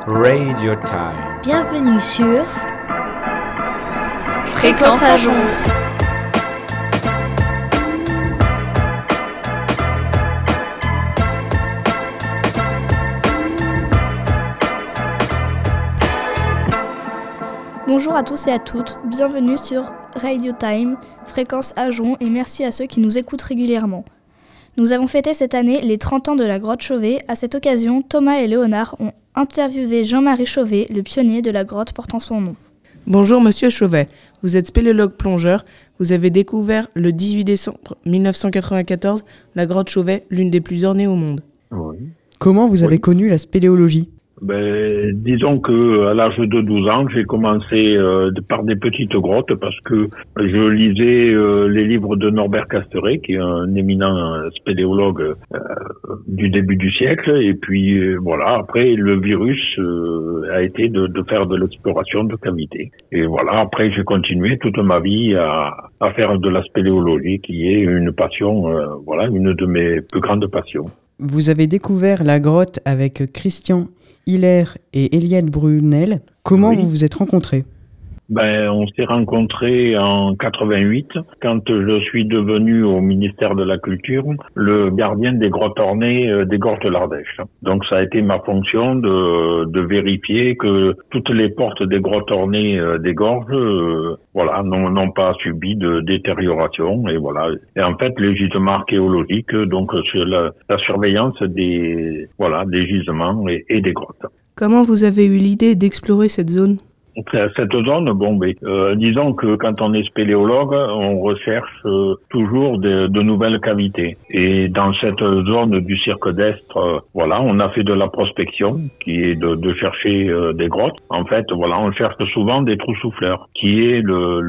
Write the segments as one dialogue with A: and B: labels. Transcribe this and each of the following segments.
A: Radio Time.
B: Bienvenue sur Fréquence Ajon. Bonjour à tous et à toutes, bienvenue sur Radio Time, Fréquence Ajon, et merci à ceux qui nous écoutent régulièrement. Nous avons fêté cette année les 30 ans de la grotte Chauvet. À cette occasion, Thomas et Léonard ont interviewé Jean-Marie Chauvet, le pionnier de la grotte portant son nom.
C: Bonjour Monsieur Chauvet, vous êtes spéléologue plongeur. Vous avez découvert le 18 décembre 1994 la grotte Chauvet, l'une des plus ornées au monde.
D: Oui.
E: Comment vous avez connu la spéléologie ?
D: Disons que à l'âge de 12 ans, j'ai commencé par des petites grottes parce que je lisais les livres de Norbert Casteret, qui est un éminent spéléologue du début du siècle. Et puis voilà, après le virus a été de faire de l'exploration de cavités. Et voilà, après j'ai continué toute ma vie à faire de la spéléologie, qui est une passion, une de mes plus grandes passions.
E: Vous avez découvert la grotte avec Christian Hilaire et Eliette Brunel. Comment vous vous êtes rencontrés ?
D: On s'est rencontrés en 88, quand je suis devenu au ministère de la Culture le gardien des grottes ornées des gorges de l'Ardèche. Donc ça a été ma fonction de vérifier que toutes les portes des grottes ornées des gorges n'ont pas subi de détérioration. Et voilà. Et en fait, les gisements archéologiques, donc sur la surveillance des gisements et des grottes.
C: Comment vous avez eu l'idée d'explorer cette zone ?
D: Cette zone, disons que quand on est spéléologue, on recherche toujours de nouvelles cavités. Et dans cette zone du Cirque d'Estre, on a fait de la prospection, qui est de chercher des grottes. En fait, on cherche souvent des trous souffleurs, qui est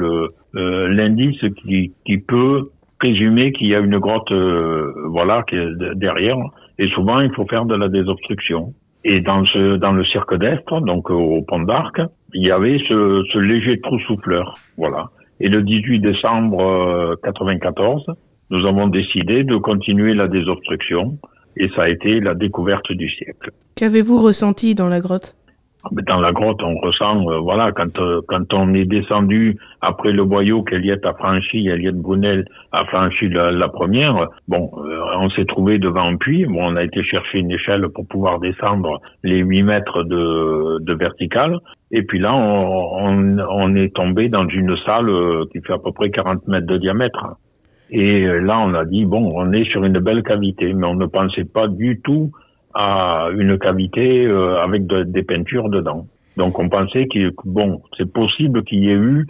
D: l'indice qui peut présumer qu'il y a une grotte, qui est derrière. Et souvent, il faut faire de la désobstruction. Et dans le Cirque d'Estre, donc au Pont d'Arc, il y avait ce léger trou souffleur, voilà. Et le 18 décembre 94, nous avons décidé de continuer la désobstruction, et ça a été la découverte du siècle.
C: Qu'avez-vous ressenti dans la grotte ?
D: Dans la grotte, on ressent, quand on est descendu après le boyau qu'Eliette a franchi, Eliette Brunel a franchi la première, on s'est trouvé devant un puits. On a été chercher une échelle pour pouvoir descendre les 8 mètres de verticale. Et puis là, on est tombé dans une salle qui fait à peu près 40 mètres de diamètre. Et là, on a dit, on est sur une belle cavité, mais on ne pensait pas du tout à une cavité avec des peintures dedans. Donc on pensait c'est possible qu'il y ait eu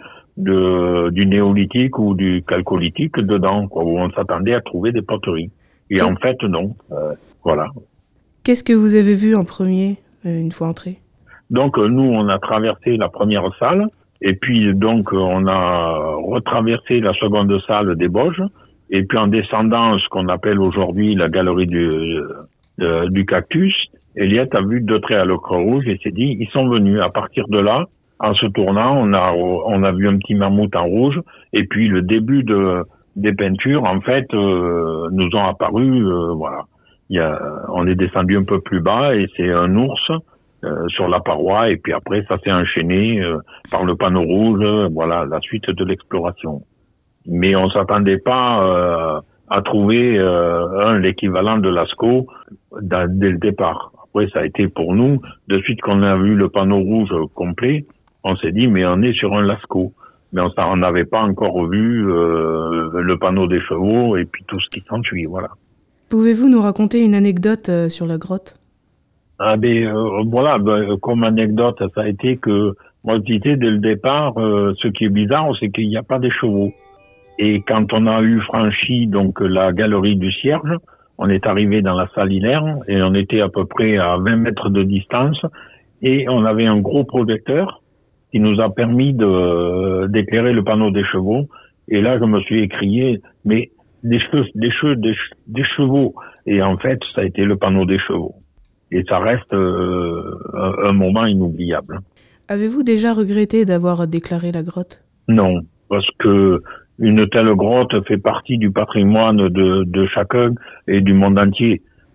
D: du néolithique ou du chalcolithique dedans, où on s'attendait à trouver des poteries. Et en fait, non. Voilà.
C: Qu'est-ce que vous avez vu en premier, une fois entré ?
D: Donc nous, on a traversé la première salle, et puis donc on a retraversé la seconde salle des Bauges, et puis en descendant ce qu'on appelle aujourd'hui la galerie du cactus, Eliette a vu 2 traits à l'ocre rouge et s'est dit, ils sont venus. À partir de là, en se tournant, on a vu un petit mammouth en rouge, et puis le début des peintures, en fait, nous ont apparu, on est descendu un peu plus bas, et c'est un ours sur la paroi, et puis après, ça s'est enchaîné par le panneau rouge, la suite de l'exploration. Mais on s'attendait pas à trouver l'équivalent de Lascaux dès le départ. Après, ça a été pour nous, de suite qu'on a vu le panneau rouge complet, on s'est dit, mais on est sur un Lascaux. Mais on n'avait pas encore vu le panneau des chevaux et puis tout ce qui s'ensuit, voilà.
C: Pouvez-vous nous raconter une anecdote sur la grotte ?
D: Comme anecdote, ça a été que, moi je disais dès le départ, ce qui est bizarre, c'est qu'il n'y a pas des chevaux. Et quand on a eu franchi donc la galerie du Cierge, on est arrivé dans la salle hilaire et on était à peu près à 20 mètres de distance et on avait un gros projecteur qui nous a permis d'éclairer le panneau des chevaux. Et là, je me suis écrié, mais des chevaux. Et en fait, ça a été le panneau des chevaux. Et ça reste un moment inoubliable.
C: Avez-vous déjà regretté d'avoir déclaré la grotte ?
D: Non, parce que une telle grotte fait partie du patrimoine de chacun et du monde entier.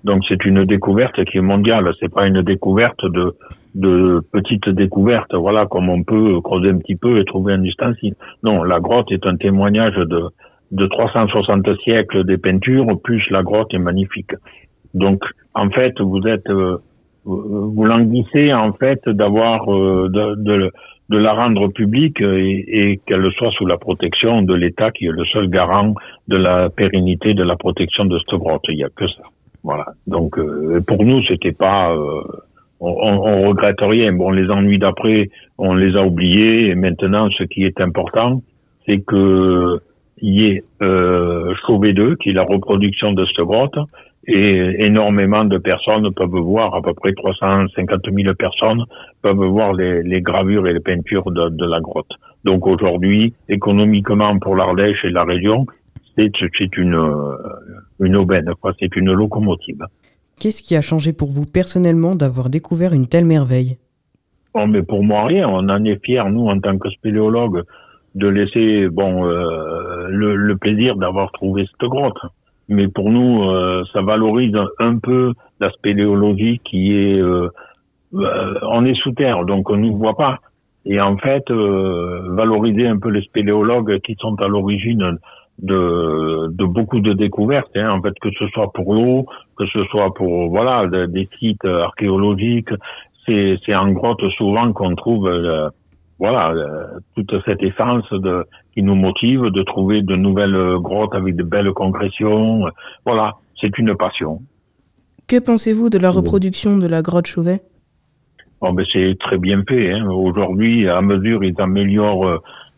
D: Donc c'est une découverte qui est mondiale. C'est pas une découverte de petites découvertes, voilà, comme on peut creuser un petit peu et trouver un ustensile. Non, la grotte est un témoignage de 360 siècles des peintures, plus la grotte est magnifique. Donc, en fait, vous languissez, en fait, d'avoir, de la rendre publique et qu'elle soit sous la protection de l'État qui est le seul garant de la pérennité de la protection de cette grotte. Il y a que ça. Voilà. Donc, pour nous, c'était pas, on regrette rien. Bon, les ennuis d'après, on les a oubliés. Et maintenant, ce qui est important, c'est que il y ait Chauvet 2, qui est la reproduction de cette grotte, et énormément de personnes peuvent voir, à peu près 350 000 personnes peuvent voir les gravures et les peintures de la grotte. Donc aujourd'hui, économiquement pour l'Ardèche et la région, c'est une aubaine, quoi. C'est une locomotive.
E: Qu'est-ce qui a changé pour vous personnellement d'avoir découvert une telle merveille?
D: Bon, mais pour moi, rien. On en est fiers, nous, en tant que spéléologues, de laisser, le plaisir d'avoir trouvé cette grotte. Mais pour nous, ça valorise un peu la spéléologie qui est, on est sous terre, donc on ne nous voit pas. Et en fait, valoriser un peu les spéléologues qui sont à l'origine de beaucoup de découvertes, hein, en fait, que ce soit pour l'eau, que ce soit pour, voilà, des sites archéologiques. C'est en grotte souvent qu'on trouve, toute cette essence qui nous motive de trouver de nouvelles grottes avec de belles concrétions. Voilà, c'est une passion.
C: Que pensez-vous de la reproduction de la grotte Chauvet?
D: Bon, ben c'est très bien fait. Hein. Aujourd'hui, à mesure, ils améliorent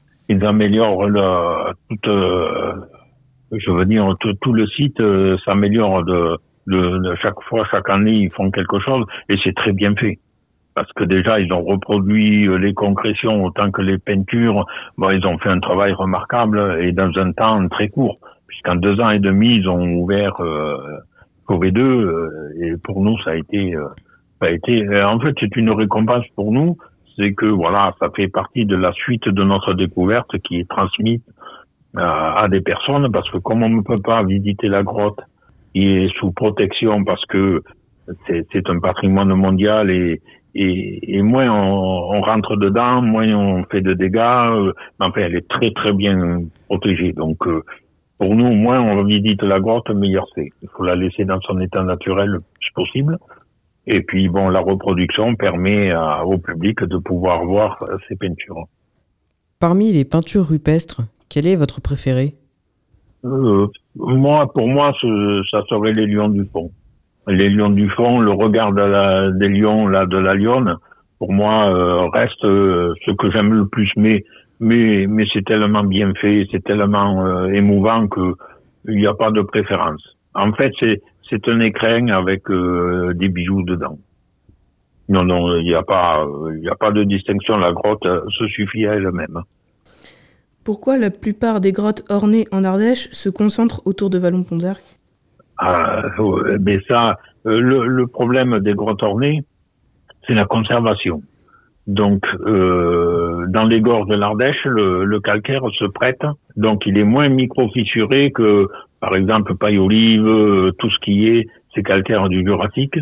D: tout le site s'améliore de chaque fois, chaque année, ils font quelque chose et c'est très bien fait. Parce que déjà, ils ont reproduit les concrétions autant que les peintures. Bon, ils ont fait un travail remarquable et dans un temps très court. Puisqu'en 2 ans et demi, ils ont ouvert Chauvet 2 et pour nous, ça a été, en fait, c'est une récompense pour nous. C'est que, voilà, ça fait partie de la suite de notre découverte qui est transmise à des personnes parce que comme on ne peut pas visiter la grotte qui est sous protection parce que c'est un patrimoine mondial et moins on rentre dedans, moins on fait de dégâts. Enfin, elle est très très bien protégée. Donc, pour nous, moins on visite la grotte, meilleur c'est. Il faut la laisser dans son état naturel le plus possible. Et puis, bon, la reproduction permet au public de pouvoir voir ces peintures.
E: Parmi les peintures rupestres, quelle est votre préférée?
D: Pour moi, ça serait les lions du fond. Les lions du fond, le regard des lions là de la lionne, pour moi reste ce que j'aime le plus. Mais c'est tellement bien fait, c'est tellement émouvant que il n'y a pas de préférence. En fait, c'est un écrin avec des bijoux dedans. Non, il n'y a pas de distinction. La grotte se suffit à elle-même.
C: Pourquoi la plupart des grottes ornées en Ardèche se concentrent autour de Vallon-Pont d'Arc?
D: Mais ça, le problème des grottes ornées, c'est la conservation. Donc, dans les gorges de l'Ardèche, le calcaire se prête. Donc, il est moins micro-fissuré que, par exemple, paille-olive, tout ce qui est ces calcaires du Jurassique,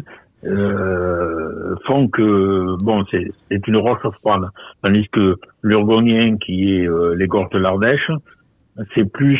D: font que, bon, c'est une roche froide. Tandis que l'urgonien, qui est les gorges de l'Ardèche, c'est plus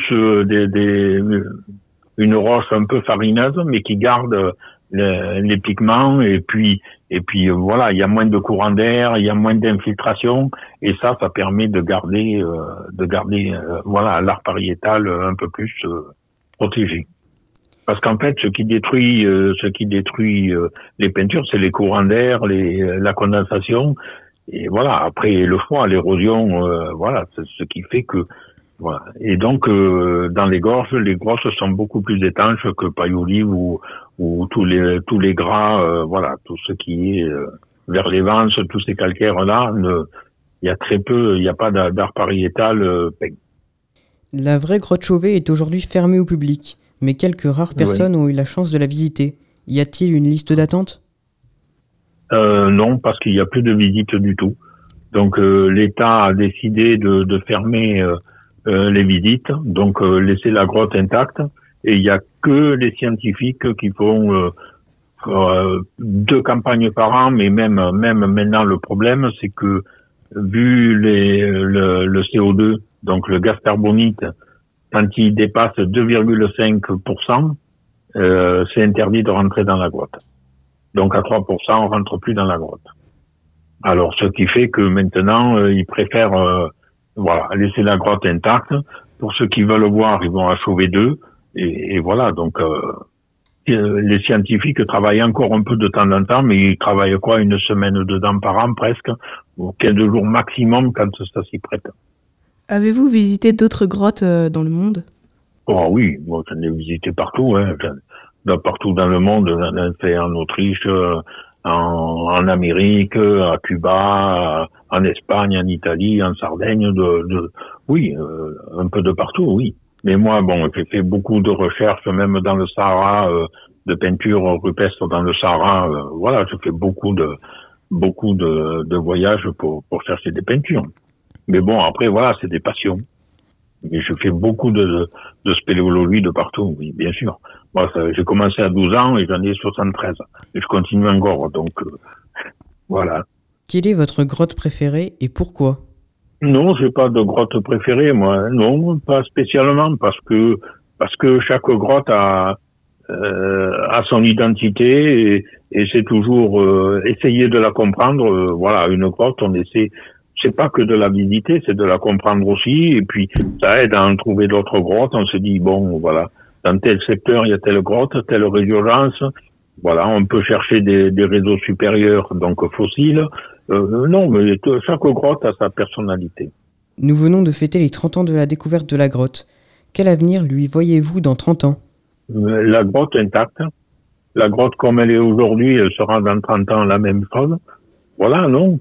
D: une roche un peu farineuse, mais qui garde les pigments et puis voilà, il y a moins de courant d'air, il y a moins d'infiltration et ça permet de garder voilà, l'art pariétal un peu plus protégé. Parce qu'en fait, ce qui détruit les peintures, c'est les courants d'air, la condensation et voilà. Après le froid, l'érosion, voilà, c'est ce qui fait que voilà. Et donc dans les grosses sont beaucoup plus étanches que paille-olive ou tous les gras, voilà, tout ce qui est vers les vences, tous ces calcaires là, il y a très peu, il n'y a pas d'art pariétal peint.
E: La vraie grotte Chauvet est aujourd'hui fermée au public, mais quelques rares personnes ont eu la chance de la visiter. Y a-t-il une liste d'attente?
D: Non, parce qu'il n'y a plus de visites du tout. Donc l'État a décidé de fermer les visites, donc laisser la grotte intacte. Et il y a que les scientifiques qui font 2 campagnes par an, mais même maintenant le problème c'est que vu le CO2, donc le gaz carbonique, quand il dépasse 2,5%, c'est interdit de rentrer dans la grotte. Donc à 3%, on rentre plus dans la grotte. Alors ce qui fait que maintenant ils préfèrent laisser la grotte intacte. Pour ceux qui veulent voir, ils vont à Chauvet 2 et voilà. Donc les scientifiques travaillent encore un peu de temps en temps, mais ils travaillent une semaine dedans par an presque, ou 15 jours maximum quand ça s'y prête.
C: Avez-vous visité d'autres grottes dans le monde ?
D: Oh oui, moi j'en ai visité partout, partout dans le monde. J'en ai fait en Autriche, en Amérique, à Cuba, en Espagne, en Italie, en Sardaigne, un peu de partout, oui. Mais moi, j'ai fait beaucoup de recherches, même dans le Sahara, de peinture rupestre dans le Sahara. J'ai fait beaucoup de voyages pour chercher des peintures. Mais après, c'est des passions. Mais je fais beaucoup de spéléologie de partout, oui, bien sûr. Moi, j'ai commencé à 12 ans et j'en ai 73. Et je continue encore, donc voilà.
E: Quelle est votre grotte préférée et pourquoi ?
D: Non, j'ai pas de grotte préférée, moi. Non, pas spécialement, parce que chaque grotte a son identité et c'est toujours essayer de la comprendre. Une grotte, on essaie. C'est pas que de la visiter, c'est de la comprendre aussi. Et puis ça aide à en trouver d'autres grottes. On se dit dans tel secteur il y a telle grotte, telle résurgence. On peut chercher des réseaux supérieurs, donc fossiles. Non, mais chaque grotte a sa personnalité.
E: Nous venons de fêter les 30 ans de la découverte de la grotte. Quel avenir lui voyez-vous dans 30 ans ?
D: La grotte intacte. La grotte comme elle est aujourd'hui, elle sera dans 30 ans la même chose. Non,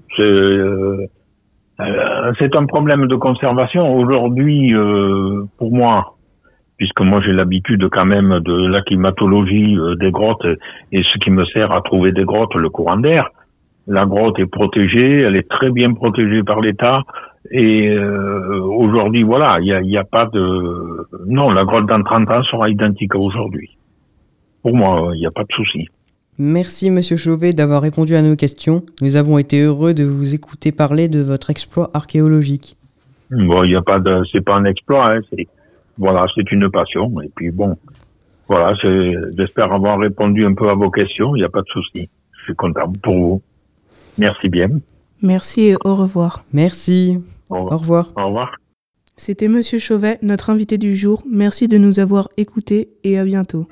D: c'est un problème de conservation. Aujourd'hui, pour moi, puisque moi j'ai l'habitude quand même de la climatologie des grottes et ce qui me sert à trouver des grottes, le courant d'air. La grotte est protégée, elle est très bien protégée par l'État et aujourd'hui, il y a pas de... Non, la grotte dans 30 ans sera identique à aujourd'hui. Pour moi, il n'y a pas de souci.
E: Merci Monsieur Chauvet d'avoir répondu à nos questions. Nous avons été heureux de vous écouter parler de votre exploit archéologique.
D: Il y a pas de... C'est pas un exploit, c'est une passion. Et puis j'espère avoir répondu un peu à vos questions, il n'y a pas de souci. Je suis content pour vous. Merci bien.
C: Merci et au revoir.
E: Merci. Au revoir.
D: Au revoir.
C: C'était Monsieur Chauvet, notre invité du jour. Merci de nous avoir écoutés et à bientôt.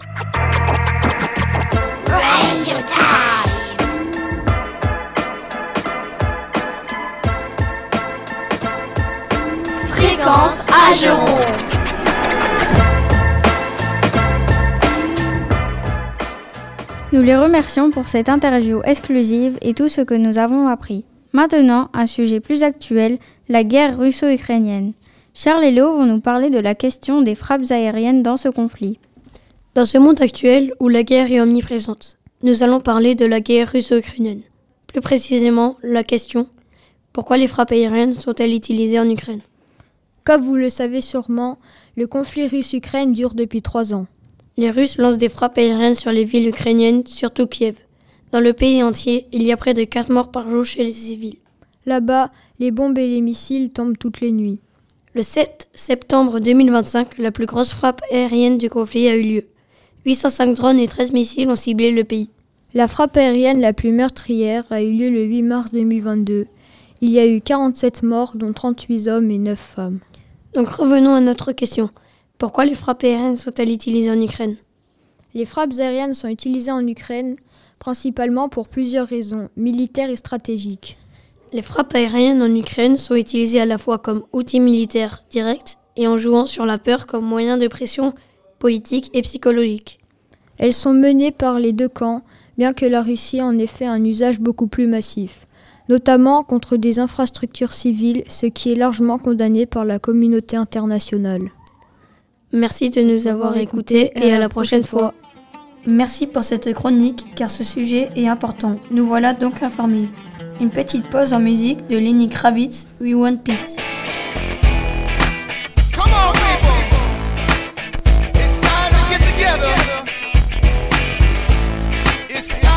A: Radio Time. Fréquence Ageron.
F: Nous les remercions pour cette interview exclusive et tout ce que nous avons appris. Maintenant, un sujet plus actuel, la guerre russo-ukrainienne. Charles et Léo vont nous parler de la question des frappes aériennes dans ce conflit.
G: Dans ce monde actuel où la guerre est omniprésente, nous allons parler de la guerre russo-ukrainienne. Plus précisément, la question « Pourquoi les frappes aériennes sont-elles utilisées en Ukraine ?»
H: Comme vous le savez sûrement, le conflit russe-Ukraine dure depuis 3 ans.
G: Les Russes lancent des frappes aériennes sur les villes ukrainiennes, surtout Kiev. Dans le pays entier, il y a près de 4 morts par jour chez les civils.
H: Là-bas, les bombes et les missiles tombent toutes les nuits.
G: Le 7 septembre 2025, la plus grosse frappe aérienne du conflit a eu lieu. 805 drones et 13 missiles ont ciblé le pays.
H: La frappe aérienne la plus meurtrière a eu lieu le 8 mars 2022. Il y a eu 47 morts, dont 38 hommes et 9 femmes.
G: Donc revenons à notre question. Pourquoi les frappes aériennes sont-elles utilisées en Ukraine ?
H: Les frappes aériennes sont utilisées en Ukraine principalement pour plusieurs raisons, militaires et stratégiques.
G: Les frappes aériennes en Ukraine sont utilisées à la fois comme outil militaire direct et en jouant sur la peur comme moyen de pression politique et psychologique.
H: Elles sont menées par les deux camps, bien que la Russie en ait fait un usage beaucoup plus massif, notamment contre des infrastructures civiles, ce qui est largement condamné par la communauté internationale.
G: Merci de nous avoir écoutés et à la prochaine fois.
F: Merci pour cette chronique, car ce sujet est important. Nous voilà donc informés. Une petite pause en musique de Lenny Kravitz, We Want Peace.
I: Come on, people. It's time to get together. It's time.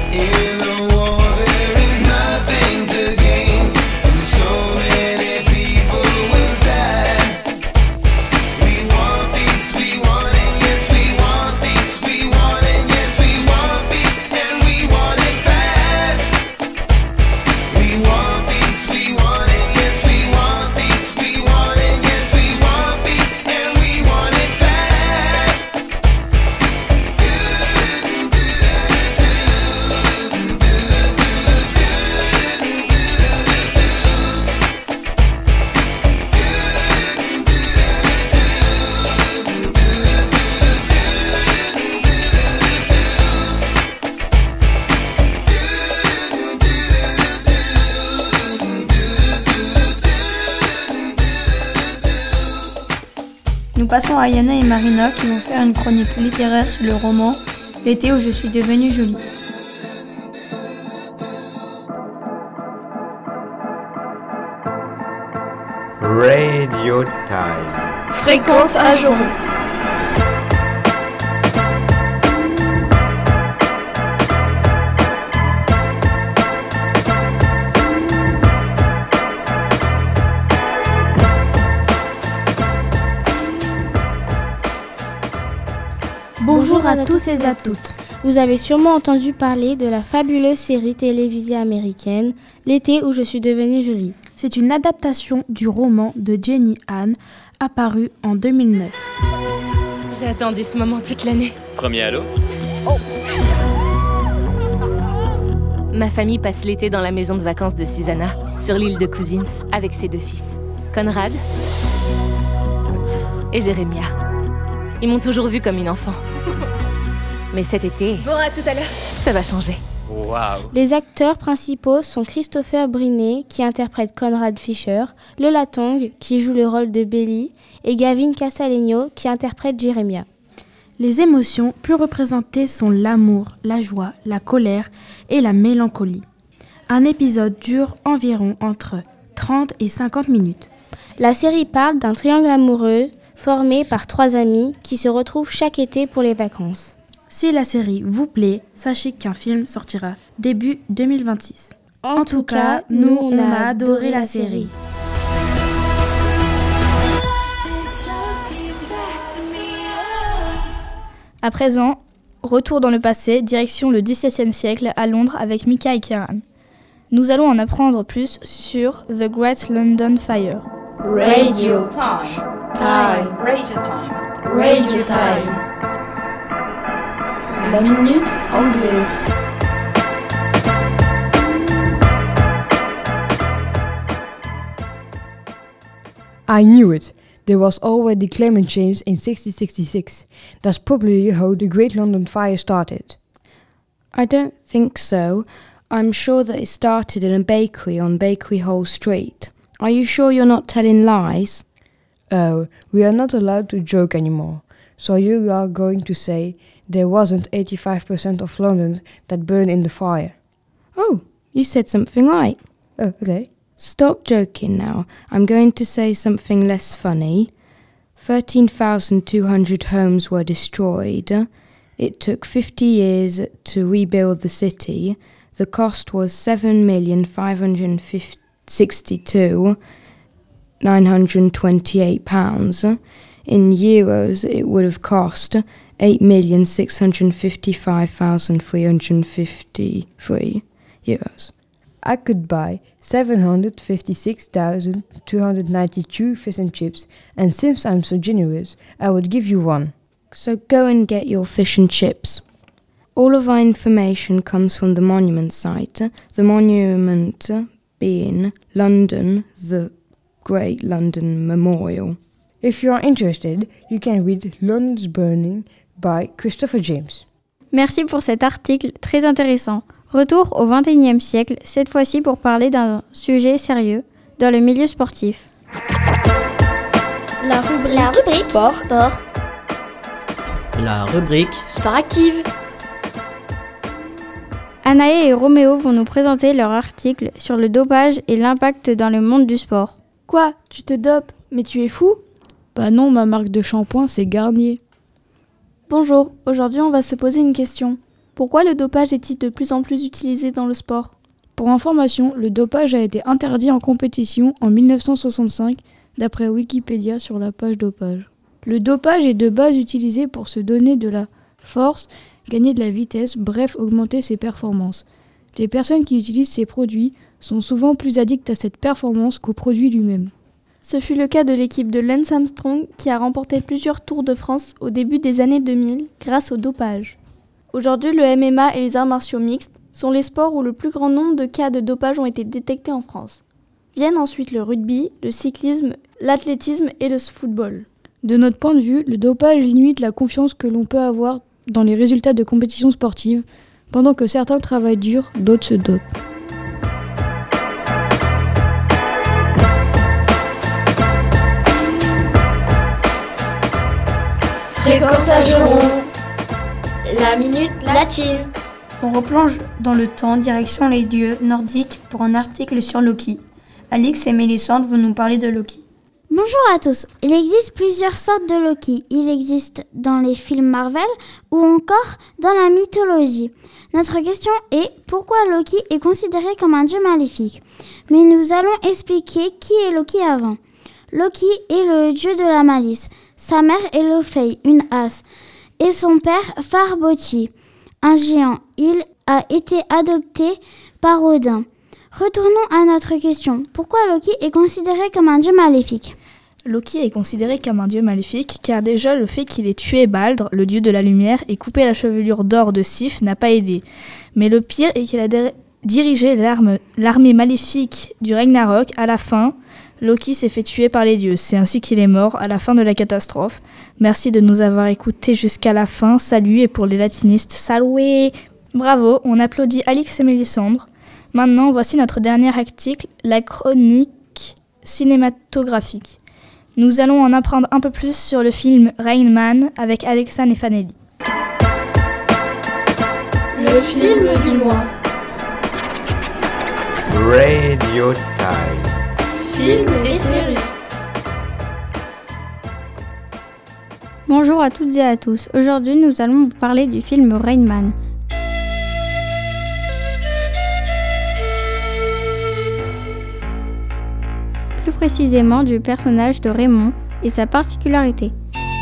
G: Nous passons à Yana et Marina qui vont faire une chronique littéraire sur le roman L'été où je suis devenue jolie.
I: Radio Time.
A: Fréquence Ageron.
B: Bonjour à tous et à toutes. Vous avez sûrement entendu parler de la fabuleuse série télévisée américaine L'été où je suis devenue jolie. C'est une adaptation du roman de Jenny Han, apparu en 2009.
J: J'ai attendu ce moment toute l'année.
K: Premier halo.
J: Ma famille passe l'été dans la maison de vacances de Susanna, sur l'île de Cousins, avec ses 2 fils, Conrad et Jérémia. Ils m'ont toujours vue comme une enfant. Mais cet été,
A: Bon, à tout à l'heure.
J: ça va changer.
K: Waouh.
B: Les acteurs principaux sont Christopher Brinet, qui interprète Conrad Fisher, Lola Tong, qui joue le rôle de Belly, et Gavin Casalegno, qui interprète Jérémia. Les émotions plus représentées sont l'amour, la joie, la colère et la mélancolie. Un épisode dure environ entre 30 et 50 minutes. La série parle d'un triangle amoureux formé par 3 amis qui se retrouvent chaque été pour les vacances. Si la série vous plaît, sachez qu'un film sortira début 2026. En tout cas, nous, on a adoré la série. À présent, retour dans le passé, direction le XVIIe siècle à Londres avec Mika et Kieran. Nous allons en apprendre plus sur The Great London Fire.
A: Radio time. Radio time. Radio time. La minute anglaise.
L: I knew it. There was already climate change in 1666. That's probably how the Great London Fire started.
M: I don't think so. I'm sure that it started in a bakery on Bakery Hall Street. Are you sure you're not telling lies?
L: Oh, we are not allowed to joke anymore. So you are going to say there wasn't 85% of London that burned in the fire.
M: Oh, you said something right.
L: Oh, okay.
M: Stop joking now. I'm going to say something less funny. 13,200 homes were destroyed. It took 50 years to rebuild the city. The cost was £7,562,928. In euros, it would have cost 8,655,353 euros.
L: I could buy 756,292 fish and chips, and since I'm so generous, I would give you one.
M: So go and get your fish and chips. All of our information comes from the monument site, the monument being London, the Great London Memorial.
L: If you are interested, you can read London's Burning by Christopher James.
F: Merci pour cet article très intéressant. Retour au XXIe siècle, cette fois-ci pour parler d'un sujet sérieux dans le milieu sportif.
A: La rubrique sport.
N: La rubrique
A: Sport active.
F: Anaë et Roméo vont nous présenter leur article sur le dopage et l'impact dans le monde du sport.
O: Quoi ? Tu te dopes ? Mais tu es fou ?
H: Bah non, ma marque de shampoing, c'est Garnier.
O: Bonjour, aujourd'hui on va se poser une question. Pourquoi le dopage est-il de plus en plus utilisé dans le sport ?
L: Pour information, le dopage a été interdit en compétition en 1965, d'après Wikipédia sur la page dopage. Le dopage est de base utilisé pour se donner de la force, gagner de la vitesse, bref, augmenter ses performances. Les personnes qui utilisent ces produits sont souvent plus addictes à cette performance qu'au produit lui-même.
O: Ce fut le cas de l'équipe de Lance Armstrong qui a remporté plusieurs Tours de France au début des années 2000 grâce au dopage. Aujourd'hui, le MMA et les arts martiaux mixtes sont les sports où le plus grand nombre de cas de dopage ont été détectés en France. Viennent ensuite le rugby, le cyclisme, l'athlétisme et le football.
L: De notre point de vue, le dopage limite la confiance que l'on peut avoir dans les résultats de compétitions sportives. Pendant que certains travaillent dur, d'autres se dopent.
A: Fréquence Ageron, la minute latine.
G: On replonge dans le temps, direction les dieux nordiques pour un article sur Loki. Alix et Mélissandre vont nous parler de Loki.
K: Bonjour à tous. Il existe plusieurs sortes de Loki. Il existe dans les films Marvel ou encore dans la mythologie. Notre question est pourquoi Loki est considéré comme un dieu maléfique. Mais nous allons expliquer qui est Loki avant. Loki est le dieu de la malice. Sa mère est Laufey, une as, et son père Farboti, un géant. Il a été adopté par Odin. Retournons à notre question. Pourquoi Loki est considéré comme un dieu maléfique ?
B: Loki est considéré comme un dieu maléfique car déjà le fait qu'il ait tué Baldr, le dieu de la lumière, et coupé la chevelure d'or de Sif n'a pas aidé. Mais le pire est qu'il a dirigé l'armée maléfique du Ragnarok. À la fin, Loki s'est fait tuer par les dieux. C'est ainsi qu'il est mort à la fin de la catastrophe. Merci de nous avoir écoutés jusqu'à la fin. Salut, et pour les latinistes, salué. Bravo, on applaudit Alix et Mélissandre. Maintenant, voici notre dernier article, la chronique cinématographique. Nous allons en apprendre un peu plus sur le film Rain Man avec Alexa Nefanelli.
A: Le film du mois.
I: Radio Time.
A: Film et série.
F: Bonjour à toutes et à tous. Aujourd'hui, nous allons vous parler du film Rain Man. Plus précisément du personnage de Raymond et sa particularité.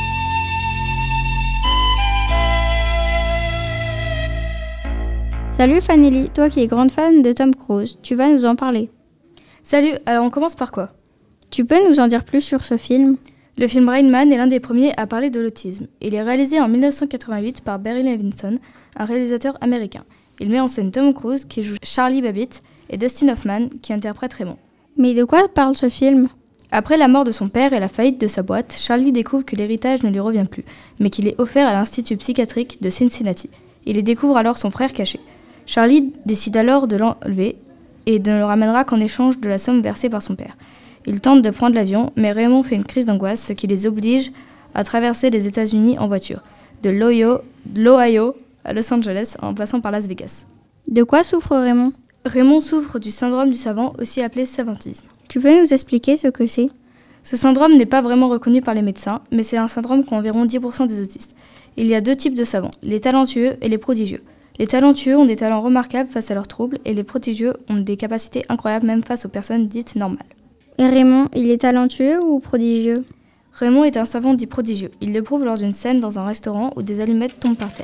F: Salut Fanelli, toi qui es grande fan de Tom Cruise, tu vas nous en parler.
B: Salut, alors on commence par quoi ?
F: Tu peux nous en dire plus sur ce film ?
B: Le film Rain Man est l'un des premiers à parler de l'autisme. Il est réalisé en 1988 par Barry Levinson, un réalisateur américain. Il met en scène Tom Cruise qui joue Charlie Babbitt et Dustin Hoffman qui interprète Raymond.
F: Mais de quoi parle ce film ?
B: Après la mort de son père et la faillite de sa boîte, Charlie découvre que l'héritage ne lui revient plus, mais qu'il est offert à l'Institut psychiatrique de Cincinnati. Il y découvre alors son frère caché. Charlie décide alors de l'enlever et ne le ramènera qu'en échange de la somme versée par son père. Ils tentent de prendre l'avion, mais Raymond fait une crise d'angoisse, ce qui les oblige à traverser les États-Unis en voiture, de l'Ohio à Los Angeles en passant par Las Vegas.
F: De quoi souffre Raymond ?
B: Raymond souffre du syndrome du savant, aussi appelé savantisme.
F: Tu peux nous expliquer ce que c'est ?
B: Ce syndrome n'est pas vraiment reconnu par les médecins, mais c'est un syndrome qu'ont environ 10% des autistes. Il y a deux types de savants, les talentueux et les prodigieux. Les talentueux ont des talents remarquables face à leurs troubles et les prodigieux ont des capacités incroyables même face aux personnes dites normales.
F: Et Raymond, il est talentueux ou prodigieux ?
B: Raymond est un savant dit prodigieux. Il le prouve lors d'une scène dans un restaurant où des allumettes tombent par terre.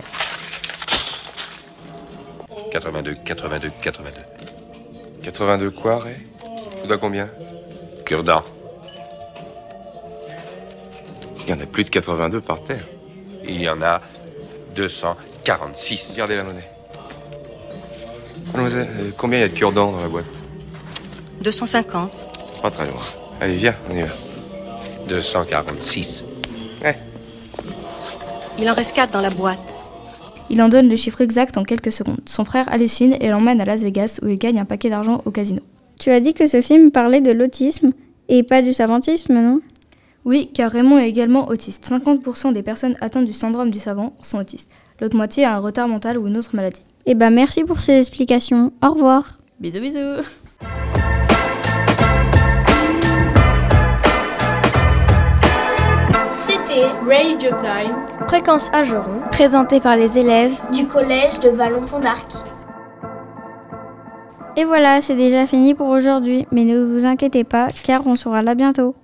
N: 82, 82, 82. 82 quoi, Ray ? Tu dois combien ?
D: Cure-dent.
N: Il y en a plus de 82 par terre.
D: Il y en a 246.
N: Regardez la monnaie. Mademoiselle, combien il y a de cure-dents dans la boîte ?
P: 250.
N: Pas très loin. Allez, viens, on y va.
D: 246.
N: Ouais.
P: Il en reste 4 dans la boîte.
B: Il en donne le chiffre exact en quelques secondes. Son frère hallucine et l'emmène à Las Vegas où il gagne un paquet d'argent au casino.
F: Tu as dit que ce film parlait de l'autisme et pas du savantisme, non ?
B: Oui, car Raymond est également autiste. 50% des personnes atteintes du syndrome du savant sont autistes. L'autre moitié a un retard mental ou une autre maladie.
F: Eh ben merci pour ces explications. Au revoir.
B: Bisous bisous.
A: C'était Radio Time.
H: Fréquence Ageron.
O: Présenté par les élèves
A: Du collège de Vallon-Pont d'Arc.
F: Et voilà, c'est déjà fini pour aujourd'hui, mais ne vous inquiétez pas, car on sera là bientôt.